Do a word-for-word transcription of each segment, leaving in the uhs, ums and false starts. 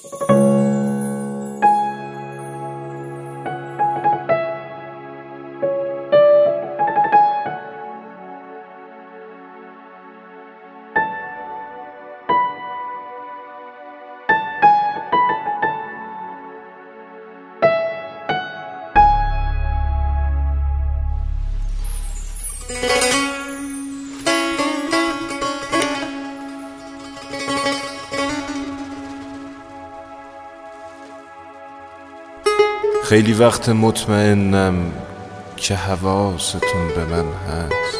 خیلی وقت مطمئنم که حواستون به من هست.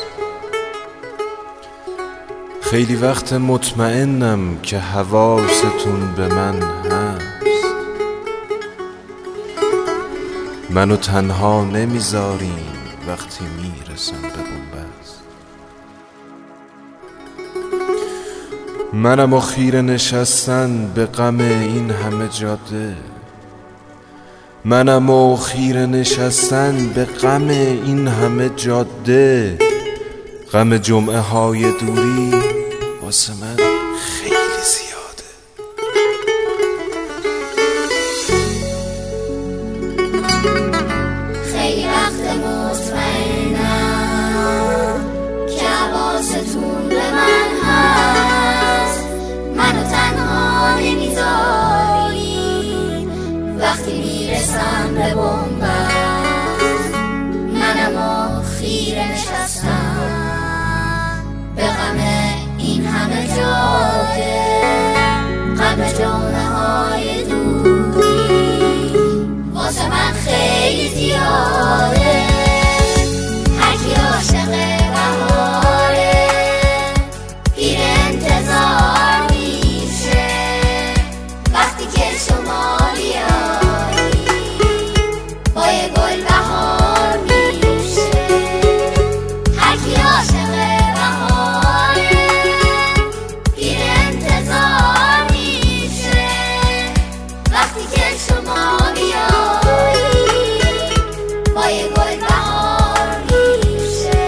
خیلی وقت مطمئنم که حواستون به من هست. منو تنها نمیذارین وقتی میرسم به بنبست. منم و خیره نشستن به غم این همه جاده. منم و خیره نشستن به غم این همه جاده. غم جمعه های دوری واسه من خیلی زیاده. خیلی وقت مطمئنم که حواستون به من هست. منو تنها نمیذارین وقتی میرسم به بنبست. منم و خیره نشستم به غم این همه جاده. غم جمعه های دوری واسه من خیلی زیاده. هرکی عاشق بهاره پیر انتظار میشه وقتی که شما بیایی با یه گل بهار میشه. هرکی عاشق بهاره پیر انتظار میشه وقتی که شما بیایی با یه گل بهار میشه.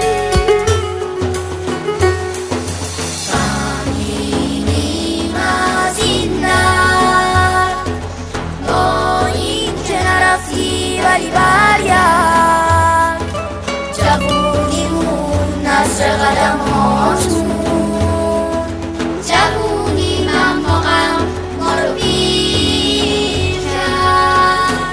غمگینیم از این در با این که نرفتی ولی برگرد. جوونیمون نزد قدماتون. جوونیم اما غم ما رو پیر کرد.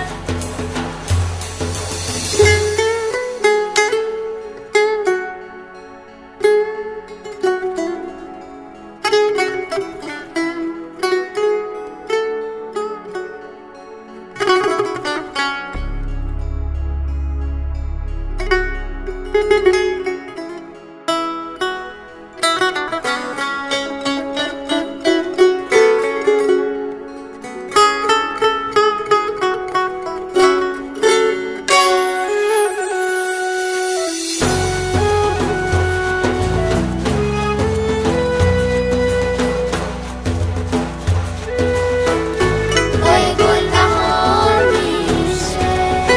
با یه گل بهار میشه.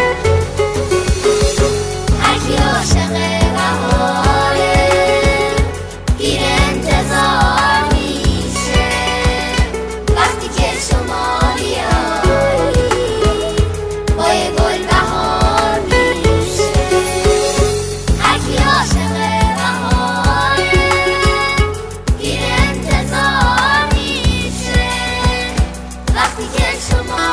هرکی عاشق بهاره پیر انتظار میشه وقتی که شما بیایی با یه گل بهار میشه. هرکی عاشق بهاره پیر انتظار میشه وقتی که شما